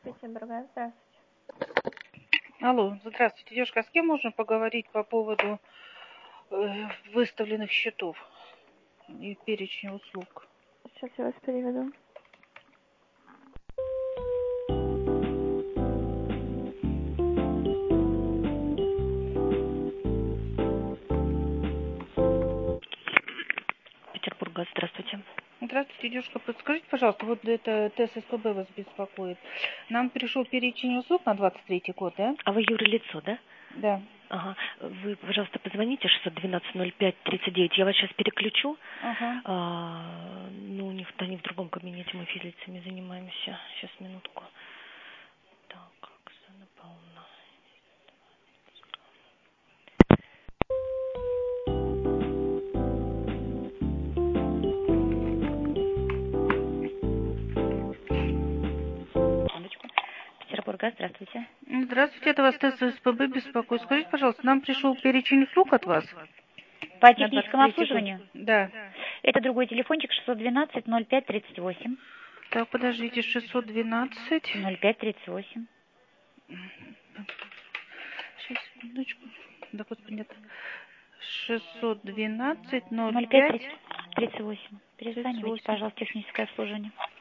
Петербурга, здравствуйте. Алло, здравствуйте, девушка, а с кем можно поговорить по поводу выставленных счетов и перечня услуг? Сейчас я вас переведу. Петербурга, здравствуйте. Здравствуйте, девушка, подскажите, пожалуйста, вот это ТССПБ вас беспокоит. Нам пришел перечень услуг на 23-й год, да? А вы юрлицо, да? Да. Ага. Вы, пожалуйста, позвоните 612-05-39. Я вас сейчас переключу. Ага. Ну, у них они в другом кабинете, мы физлицами занимаемся. Сейчас, минутку. Так, Оксана Павловна. Петербурга, здравствуйте. Здравствуйте, это вас ТССПБ беспокоит. Скажите, пожалуйста, нам пришел перечень услуг от вас? По На техническому 23-й обслуживанию? год. Да. Это другой телефончик 612-05-38. Так, подождите, 612. 05-38. Сейчас, секундочку. Да, господи, нет. 612 05 05-38. Перезванивайте, 38. пожалуйста, техническое обслуживание.